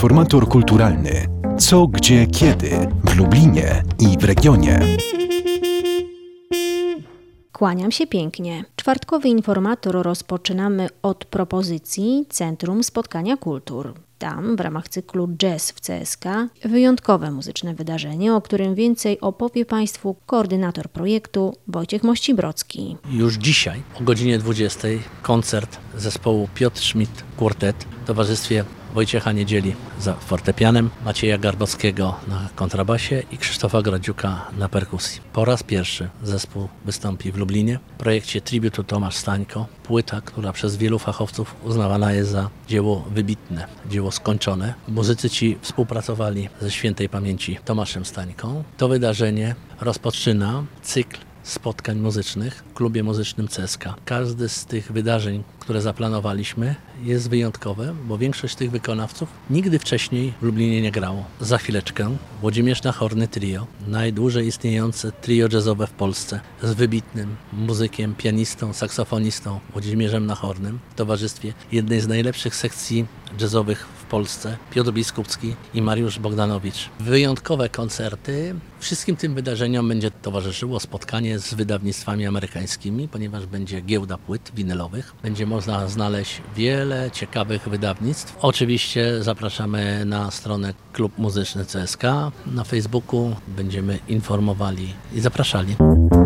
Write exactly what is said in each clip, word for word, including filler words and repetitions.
Informator kulturalny. Co, gdzie, kiedy w Lublinie i w regionie. Kłaniam się pięknie. Czwartkowy informator rozpoczynamy od propozycji Centrum Spotkania Kultur. Tam w ramach cyklu Jazz w C S K wyjątkowe muzyczne wydarzenie, o którym więcej opowie Państwu koordynator projektu Wojciech Mościbrocki. Już dzisiaj o godzinie dwudziestej koncert zespołu Piotr Schmidt Quartet w towarzystwie Wojciecha Niedzieli za fortepianem, Macieja Garbowskiego na kontrabasie i Krzysztofa Gradziuka na perkusji. Po raz pierwszy zespół wystąpi w Lublinie w projekcie Tributu Tomasz Stańko. Płyta, która przez wielu fachowców uznawana jest za dzieło wybitne, dzieło skończone. Muzycy ci współpracowali ze świętej pamięci Tomaszem Stańką. To wydarzenie rozpoczyna cykl spotkań muzycznych w klubie muzycznym C S K. Każde z tych wydarzeń, które zaplanowaliśmy, jest wyjątkowe, bo większość tych wykonawców nigdy wcześniej w Lublinie nie grało. Za chwileczkę Włodzimierz Nachorny Trio, najdłużej istniejące trio jazzowe w Polsce, z wybitnym muzykiem, pianistą, saksofonistą Włodzimierzem Nachornym w towarzystwie jednej z najlepszych sekcji jazzowych w Polsce, Piotr Biskupski i Mariusz Bogdanowicz. Wyjątkowe koncerty. Wszystkim tym wydarzeniom będzie towarzyszyło spotkanie z wydawnictwami amerykańskimi, ponieważ będzie giełda płyt winylowych. Będzie można znaleźć wiele ciekawych wydawnictw. Oczywiście zapraszamy na stronę Klub Muzyczny C S K. Na Facebooku będziemy informowali i zapraszali.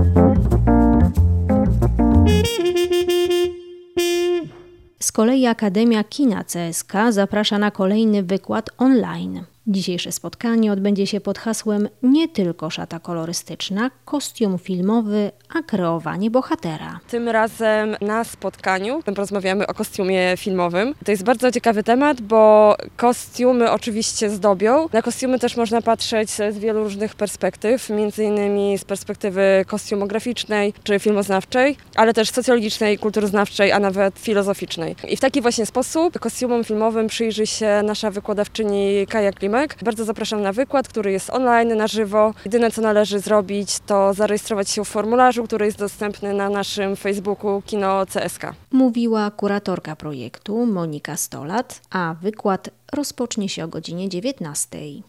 Z kolei Akademia Kina C S K zaprasza na kolejny wykład online. Dzisiejsze spotkanie odbędzie się pod hasłem nie tylko szata kolorystyczna, kostium filmowy, a kreowanie bohatera. Tym razem na spotkaniu porozmawiamy o kostiumie filmowym. To jest bardzo ciekawy temat, bo kostiumy oczywiście zdobią. Na kostiumy też można patrzeć z wielu różnych perspektyw, między innymi z perspektywy kostiumograficznej czy filmoznawczej, ale też socjologicznej, kulturoznawczej, a nawet filozoficznej. I w taki właśnie sposób kostiumom filmowym przyjrzy się nasza wykładowczyni Kaja Klimek. Bardzo zapraszam na wykład, który jest online, na żywo. Jedyne, co należy zrobić, to zarejestrować się w formularzu, który jest dostępny na naszym Facebooku Kino C S K. Mówiła kuratorka projektu Monika Stolat, a wykład rozpocznie się o godzinie dziewiętnastej.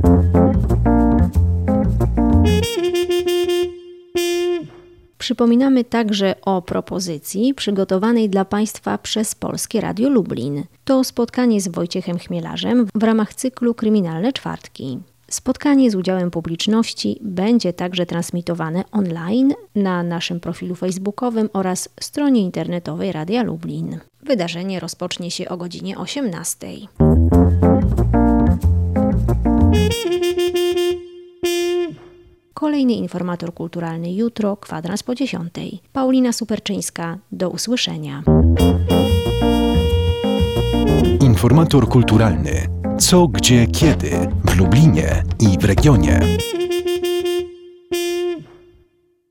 Przypominamy także o propozycji przygotowanej dla Państwa przez Polskie Radio Lublin. To spotkanie z Wojciechem Chmielarzem w ramach cyklu Kryminalne Czwartki. Spotkanie z udziałem publiczności będzie także transmitowane online na naszym profilu facebookowym oraz stronie internetowej Radia Lublin. Wydarzenie rozpocznie się o godzinie osiemnastej. Kolejny informator kulturalny jutro, kwadrans po dziesiątej. Paulina Superczyńska, do usłyszenia. Informator kulturalny. Co, gdzie, kiedy w Lublinie i w regionie.